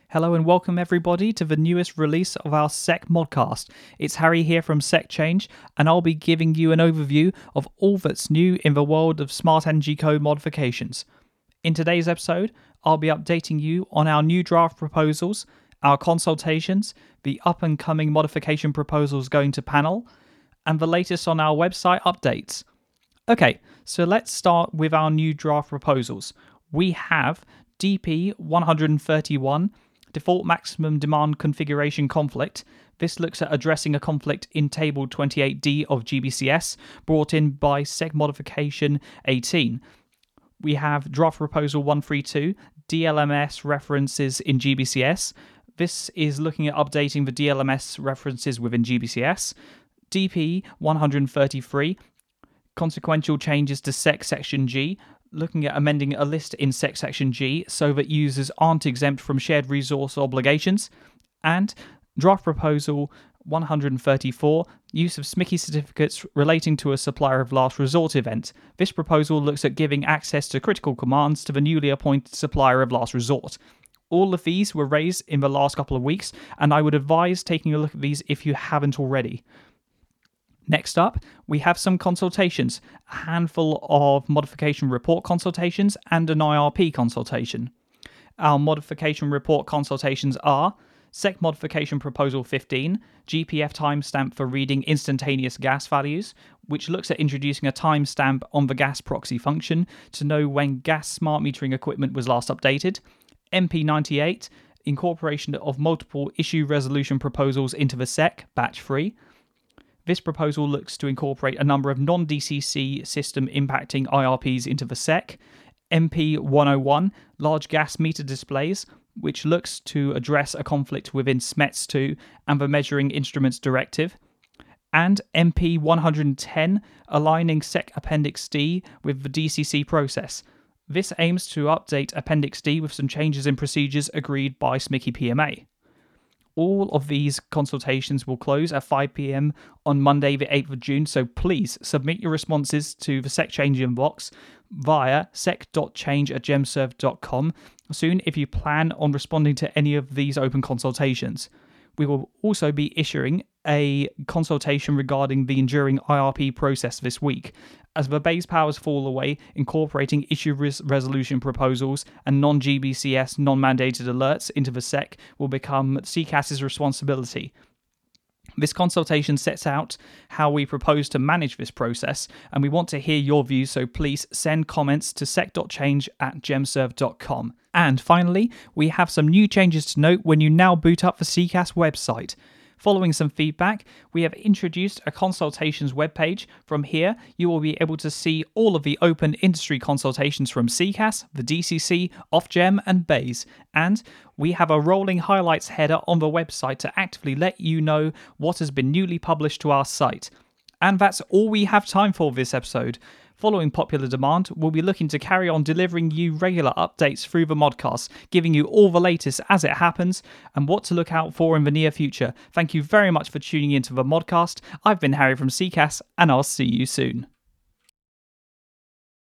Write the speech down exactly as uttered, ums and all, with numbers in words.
Hello and welcome everybody to the newest release of our Sec Modcast. It's Harry here from SecChange, and I'll be giving you an overview of all that's new in the world of Smart Energy Code modifications. In today's episode, I'll be updating you on our new draft proposals, our consultations, the up-and-coming modification proposals going to panel, and the latest on our website updates. Okay, so let's start with our new draft proposals. We have D P one thirty-one, Default Maximum Demand Configuration Conflict. This looks at addressing a conflict in Table twenty-eight D of G B C S, brought in by Sec Modification eighteen. We have Draft Proposal one thirty-two, D L M S references in G B C S. This is looking at updating the D L M S references within G B C S. D P one thirty-three, Consequential Changes to Sec Section G, looking at amending a list in Sec Section G so that users aren't exempt from shared resource obligations. And Draft Proposal one thirty-four, use of S M C I certificates relating to a supplier of last resort event. This proposal looks at giving access to critical commands to the newly appointed supplier of last resort. All of these were raised in the last couple of weeks, and I would advise taking a look at these if you haven't already. Next up, we have some consultations, a handful of modification report consultations and an I R P consultation. Our modification report consultations are Sec Modification Proposal fifteen, G P F timestamp for reading instantaneous gas values, which looks at introducing a timestamp on the gas proxy function to know when gas smart metering equipment was last updated. M P ninety-eight, incorporation of multiple issue resolution proposals into the Sec, batch three. This proposal looks to incorporate a number of non-D C C system impacting I R Ps into the Sec. M P one oh one, large gas meter displays, which looks to address a conflict within S M E T S two and the Measuring Instruments Directive. And M P one ten, aligning Sec Appendix D with the D C C process. This aims to update Appendix D with some changes in procedures agreed by S M C I P M A. All of these consultations will close at five p.m. on Monday the eighth of June, so please submit your responses to the SecChange inbox via sec dot change at gemserve dot com soon if you plan on responding to any of these open consultations. We will also be issuing a consultation regarding the enduring I R P process this week. As the base powers fall away, incorporating issue res- resolution proposals and non-G B C S non-mandated alerts into the Sec will become C C A S's responsibility. This consultation sets out how we propose to manage this process, and we want to hear your views, so please send comments to sec dot change at gemserve dot com. And finally, we have some new changes to note when you now boot up the C C A S website. Following some feedback, we have introduced a consultations webpage. From here, you will be able to see all of the open industry consultations from C C A S, the D C C, Ofgem, and B E I S. And we have a rolling highlights header on the website to actively let you know what has been newly published to our site. And that's all we have time for this episode. Following popular demand, we'll be looking to carry on delivering you regular updates through the modcast, giving you all the latest as it happens and what to look out for in the near future. Thank you very much for tuning into the modcast. I've been Harry from C C A S, and I'll see you soon.